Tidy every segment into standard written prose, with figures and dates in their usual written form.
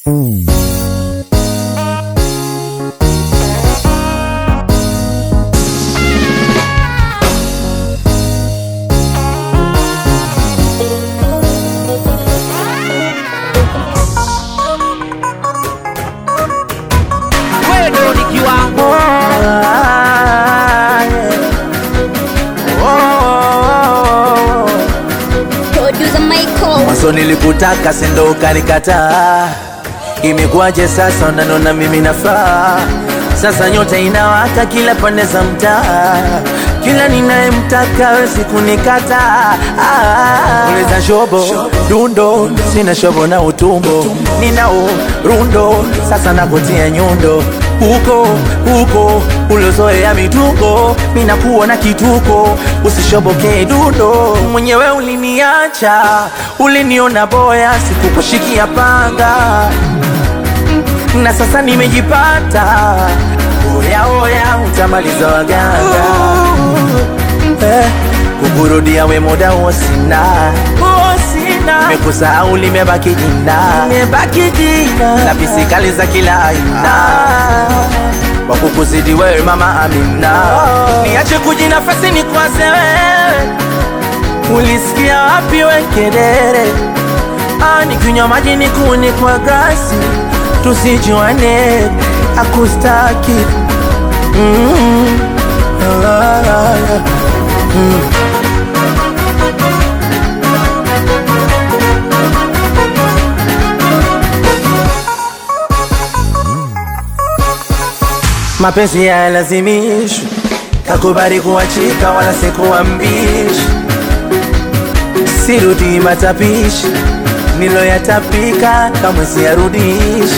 So nilikutaka sendo ukanikataa. Imekuwaje sasa unanona mimi nafaa? Sasa nyota inawaka kila pande za mtaa. Kila ninayemtaka wezi kunikata. Uleza shobo, dundo, sina shobo na utumbo. Ninao, rundo, sasa nakutia nyundo. Huko, ulozoea mitungo. Mina kuona kituko, usishoboke dundo. Mwenyewe uliniacha, uliniona boya, sikukushikia panga. Na sasa nimejipata, oya, utamaliza waganga. Kukurudia we muda sina. Mekusahau limebaki jina. Na pisikali za kila aina. Wakukuzidi wewe mama Amina. Niache kujinafasi ni kwaze wewe. Ulisikia wapi we kedere? Nikinywa maji nikuni kwa gasi. Tusijuane, akustaki. Mapenzi ya lazimishwi, kakubali kuachika wala sikuambishi. Sirudi matapishi, niloyatapika kamwe siyarudishi.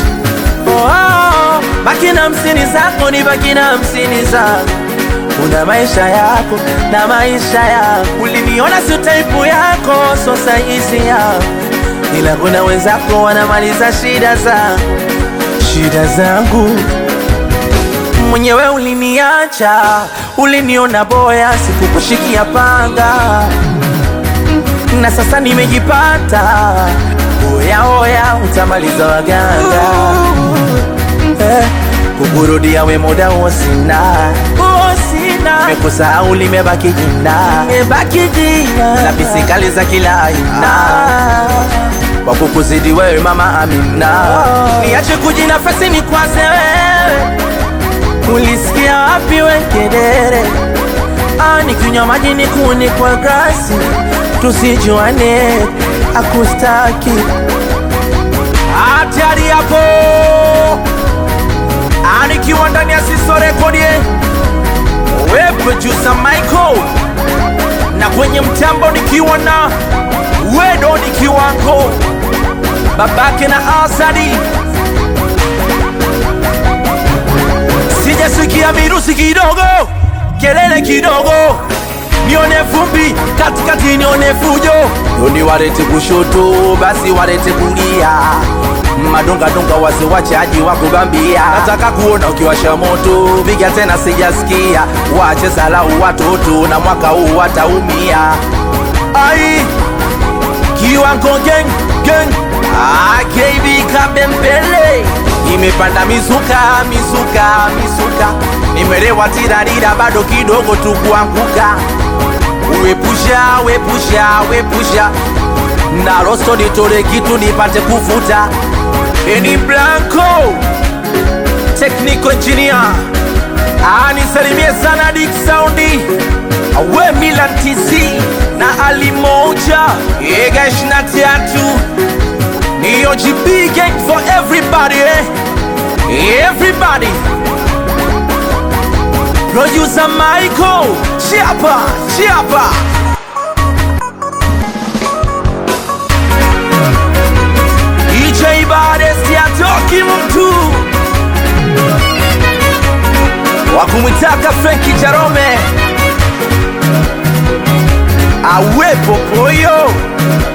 Baki na msini zako, ni baki na msini zako. Una maisha yako na maisha yako. Uliniona sio type yako, so saisi yako. Ila kuna wenzako wanamaliza shida zangu. Mwenyewe uliniacha, uliniona boya, sikukushikia panga. Na sasa nimejipata, oya, utamaliza waganga. Kukurudia we muda sina. Mekusahau limebaki jina. Na pisikali za kila aina. Wakukuzidi wewe mama Amina. Niache kujinafasi ni kwaze wewe. Ulisikia wapi we kedere? Nikinywa maji nikuni kwa gasi. Tusijuane, akustaki. Hatari hapo. Nikiwa ndani ya Siso Rekodi. We producer Michael. Na kwenye mtambo nikiwa na Wedo nikiwango. Babake na Asadi. Sijasikia virusi kidogo, kelele kidogo. Nione vumbi, katikati nione fujo. Yoni warete kushoto, basi warete kulia. Madonga wazi wachaji wakubambia. Nataka kuona ukiwasha moto, piga tena sijasikia. Wache salau watoto, na mwaka huu wataumia. Kiwango gang. KB Kabembele. Imepanda mizuka. Nimelewa tirarira bado kidogo tu kuanguka. Wepusha. Na rosto nitole kitu nipate kufuta. Eni Blanco, technical engineer. Nisalimie sana Dick Soundi. Awe Milan TC na Ali Moja. Ega 23. Ni OGB gang for everybody, everybody. Producer Michael, Chiapa. DJ Bades ya toki mtu. Wakumwitaka Frankie Jarome. Awe popoyo.